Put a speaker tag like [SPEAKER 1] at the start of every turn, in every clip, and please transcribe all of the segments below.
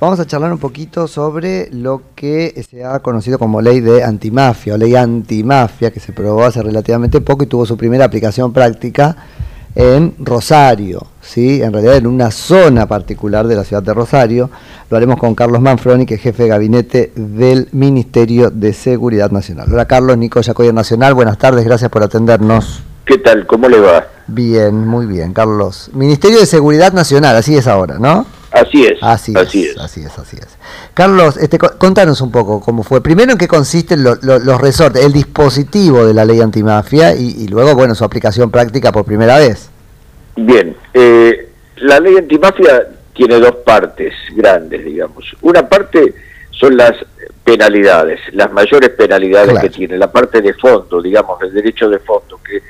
[SPEAKER 1] Vamos a charlar un poquito sobre lo que se ha conocido como ley de antimafia o ley antimafia, que se probó hace relativamente poco y tuvo su primera aplicación práctica en Rosario, ¿sí? En realidad en una zona particular de la ciudad de Rosario. Lo haremos con Carlos Manfroni, que es jefe de gabinete del Ministerio de Seguridad Nacional. Hola Carlos, Nico Yacoyer Nacional, buenas tardes, gracias por atendernos.
[SPEAKER 2] ¿Qué tal? ¿Cómo le va?
[SPEAKER 1] Bien, muy bien, Carlos. Ministerio de Seguridad Nacional, así es ahora, ¿no?
[SPEAKER 2] Así es.
[SPEAKER 1] Así es. Carlos, contanos un poco cómo fue. Primero, en qué consisten los resortes, el dispositivo de la ley antimafia y luego, bueno, su aplicación práctica por primera vez.
[SPEAKER 2] Bien, la ley antimafia tiene dos partes grandes, digamos. Una parte son las penalidades, las mayores penalidades que tiene, la parte de fondo, digamos, el derecho de fondo, que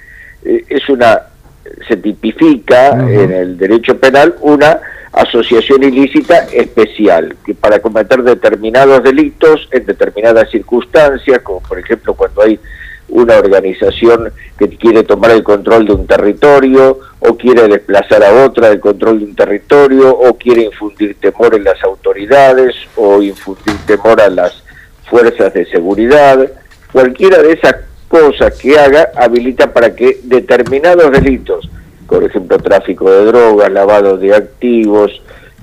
[SPEAKER 2] se tipifica en el derecho penal una asociación ilícita especial, que para cometer determinados delitos en determinadas circunstancias, como por ejemplo cuando hay una organización que quiere tomar el control de un territorio, o quiere desplazar a otra del control de un territorio, o quiere infundir temor en las autoridades, o infundir temor a las fuerzas de seguridad. Cualquiera de esas cosas que haga habilita para que determinados delitos, por ejemplo, tráfico de drogas, lavado de activos,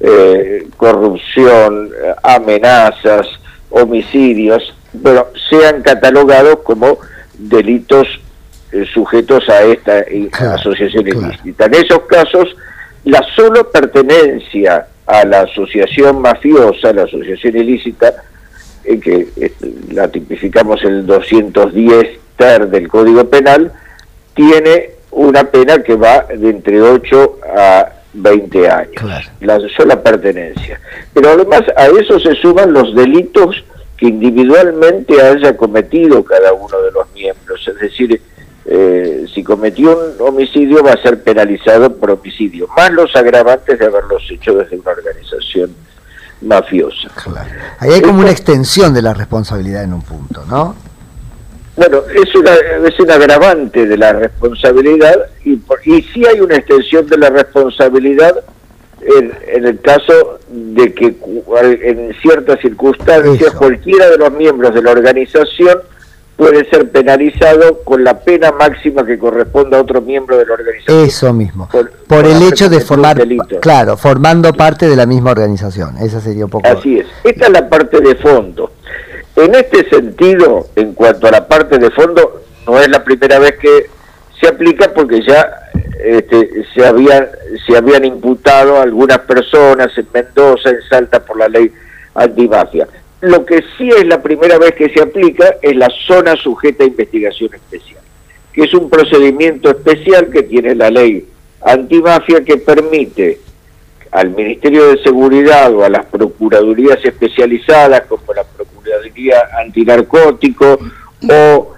[SPEAKER 2] corrupción, amenazas, homicidios, bueno, sean catalogados como delitos sujetos a esta asociación ilícita. En esos casos, la sola pertenencia a la asociación mafiosa, la asociación ilícita, que la tipificamos en el 210 ter del Código Penal, tiene una pena que va de entre 8 a 20 años, la sola pertenencia. Pero además a eso se suman los delitos que individualmente haya cometido cada uno de los miembros, es decir, si cometió un homicidio va a ser penalizado por homicidio, más los agravantes de haberlos hecho desde una organización mafiosa.
[SPEAKER 1] Ahí hay como una extensión de la responsabilidad en un punto, ¿no?
[SPEAKER 2] Bueno, es un agravante de la responsabilidad y sí hay una extensión de la responsabilidad en el caso de que en ciertas circunstancias cualquiera de los miembros de la organización puede ser penalizado con la pena máxima que corresponda a otro miembro de la organización.
[SPEAKER 1] Eso mismo, por el hecho de formar, formando parte de la misma organización. Esa sería un poco...
[SPEAKER 2] Así es, esta es la parte de fondo. En este sentido, en cuanto a la parte de fondo, no es la primera vez que se aplica porque ya se habían imputado algunas personas en Mendoza, en Salta, por la ley antimafia. Lo que sí es la primera vez que se aplica es la zona sujeta a investigación especial, que es un procedimiento especial que tiene la ley antimafia que permite al Ministerio de Seguridad o a las procuradurías especializadas como la Procuraduría Antinarcótico o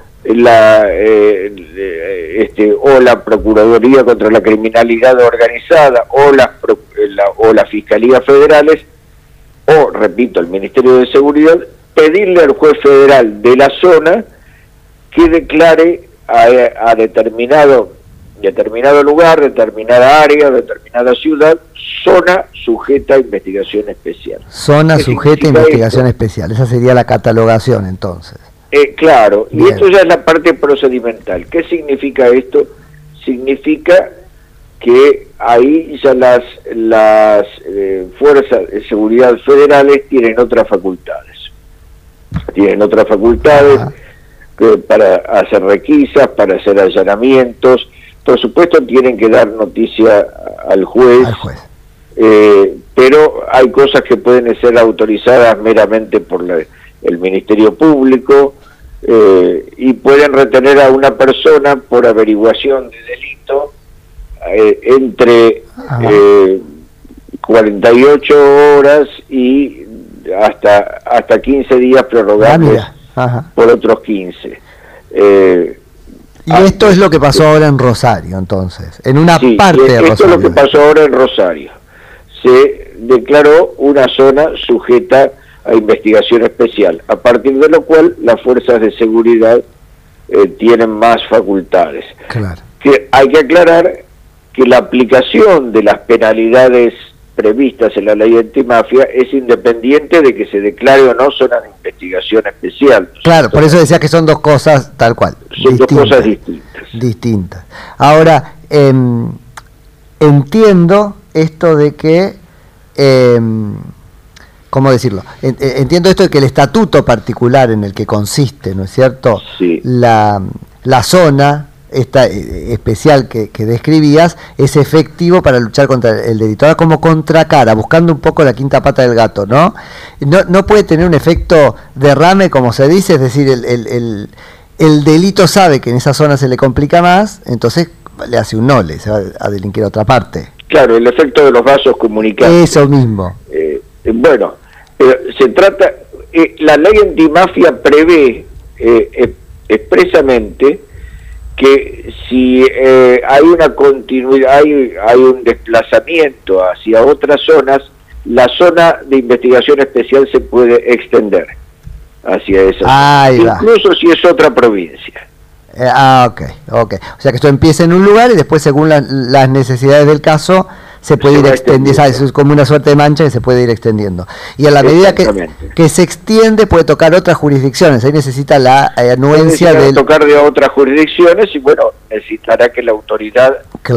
[SPEAKER 2] la Procuraduría contra la Criminalidad Organizada o las Fiscalías Federales o, repito, el Ministerio de Seguridad, pedirle al juez federal de la zona que declare a determinado lugar, determinada área, determinada ciudad, zona sujeta a investigación especial.
[SPEAKER 1] Zona sujeta a investigación especial, esa sería la catalogación entonces.
[SPEAKER 2] Claro, bien. Y esto ya es la parte procedimental. ¿Qué significa esto? Significa que ahí ya las fuerzas de seguridad federales tienen otras facultades. Para hacer requisas, para hacer allanamientos. Por supuesto tienen que dar noticia al juez. Pero hay cosas que pueden ser autorizadas meramente por el Ministerio Público y pueden retener a una persona por averiguación de delito entre 48 horas y hasta 15 días prorrogables por otros 15.
[SPEAKER 1] Y esto es lo que pasó ahora en Rosario, entonces, en una parte de Rosario.
[SPEAKER 2] Esto es lo que pasó ahora en Rosario. Se declaró una zona sujeta a investigación especial, a partir de lo cual las fuerzas de seguridad tienen más facultades. Que hay que aclarar que la aplicación de las penalidades previstas en la ley antimafia es independiente de que se declare o no zona de investigación especial.
[SPEAKER 1] Claro, por eso decía que son dos cosas tal cual.
[SPEAKER 2] Son dos cosas distintas.
[SPEAKER 1] Ahora, entiendo esto de que, ¿cómo decirlo? Entiendo esto de que el estatuto particular en el que consiste, ¿no es cierto?
[SPEAKER 2] Sí.
[SPEAKER 1] La zona esta especial que describías es efectivo para luchar contra el delito. Ahora, como contracara, buscando un poco la quinta pata del gato, ¿no? No puede tener un efecto derrame, como se dice, es decir, el delito sabe que en esa zona se le complica más, entonces le hace un nole, se va a delinquir a otra parte.
[SPEAKER 2] Claro, el efecto de los vasos comunicantes.
[SPEAKER 1] Eso mismo.
[SPEAKER 2] Bueno, se trata, la ley antimafia prevé expresamente que si hay una continuidad, hay un desplazamiento hacia otras zonas, la zona de investigación especial se puede extender hacia esa zona, incluso si es otra provincia.
[SPEAKER 1] Ok. O sea que esto empieza en un lugar y después, según las necesidades del caso, se puede ir extendiendo. Es como una suerte de mancha que se puede ir extendiendo. Y a la medida que se extiende, puede tocar otras jurisdicciones. Ahí necesita la anuencia de
[SPEAKER 2] tocar de otras jurisdicciones y, bueno, necesitará que la autoridad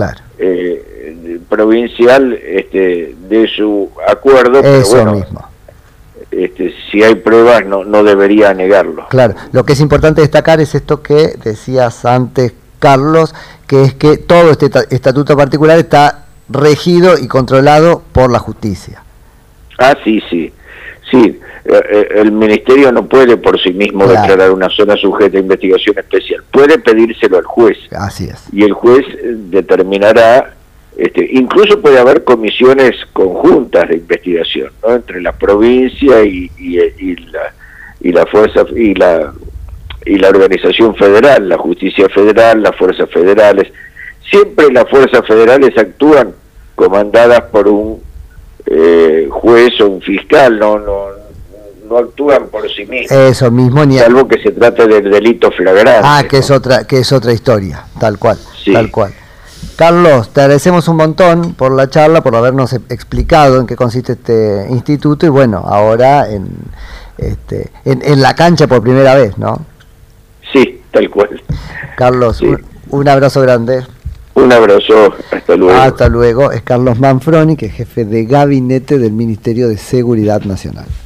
[SPEAKER 2] provincial dé su acuerdo.
[SPEAKER 1] Eso
[SPEAKER 2] pero bueno,
[SPEAKER 1] mismo.
[SPEAKER 2] Si hay pruebas, no debería negarlo.
[SPEAKER 1] Claro, lo que es importante destacar es esto que decías antes, Carlos, que es que todo este estatuto particular está regido y controlado por la justicia.
[SPEAKER 2] Sí. El ministerio no puede por sí mismo declarar una zona sujeta a investigación especial. Puede pedírselo al juez.
[SPEAKER 1] Así es.
[SPEAKER 2] Y el juez determinará. Incluso puede haber comisiones conjuntas de investigación, ¿no? Entre la provincia y la fuerza y la organización federal, la justicia federal, las fuerzas federales. Siempre las fuerzas federales actúan comandadas por un juez o un fiscal, no actúan por sí mismos.
[SPEAKER 1] Eso mismo,
[SPEAKER 2] salvo que se trate del delito flagrante.
[SPEAKER 1] Que es otra historia, tal cual,
[SPEAKER 2] sí.
[SPEAKER 1] Tal cual. Carlos, te agradecemos un montón por la charla, por habernos explicado en qué consiste este instituto y bueno, ahora en la cancha por primera vez, ¿no?
[SPEAKER 2] Sí, tal cual.
[SPEAKER 1] Carlos, sí. Un abrazo grande.
[SPEAKER 2] Un abrazo, hasta luego.
[SPEAKER 1] Hasta luego. Es Carlos Manfroni, que es jefe de gabinete del Ministerio de Seguridad Nacional.